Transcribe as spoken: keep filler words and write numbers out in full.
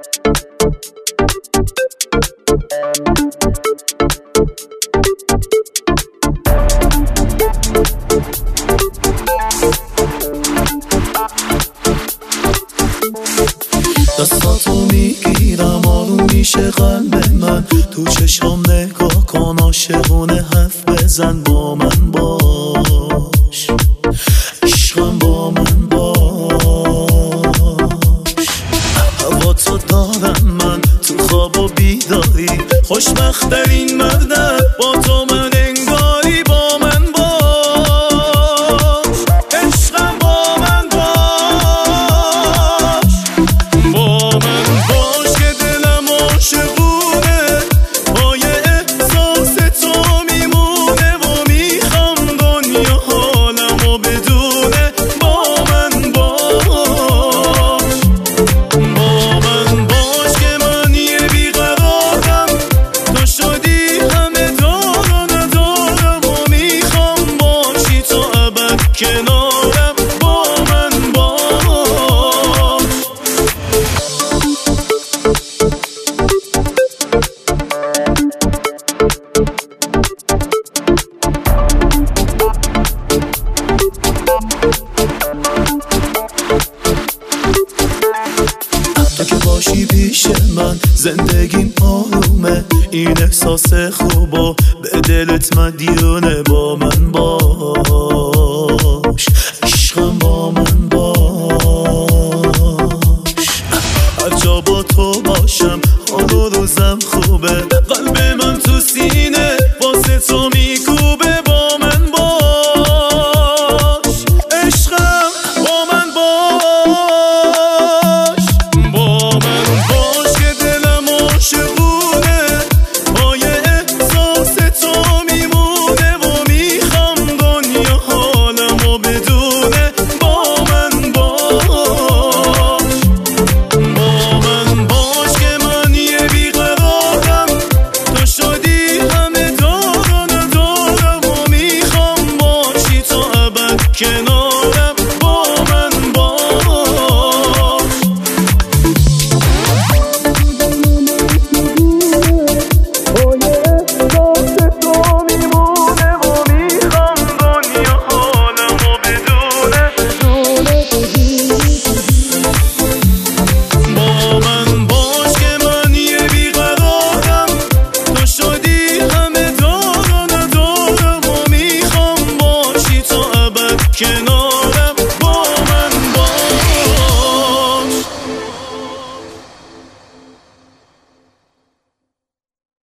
دستاتو میگیرم آروم میشه قلب من، تو چشام نگاه کن عاشقونه حرف بزن، با من باش عشقم با من باش. هوا تو دارم من تو خواب و بیداری، خوشبخت‌ترین مردم با تو من انگاری، با من باش عشقم با من باش. با من باش که دلم عاشقونه، پای احساس تو میمونه و میخوام دنیا حالمو بدونه، با من باش. با من باش که من یه بیقرارم، تو شدی همه دار و ندارم و میخوام باشی تو ابد کنارم، با من باش. تو که باشی پیش من زندگیم آرومه، این احساس خوبو به دلت مدیونه، با من باش.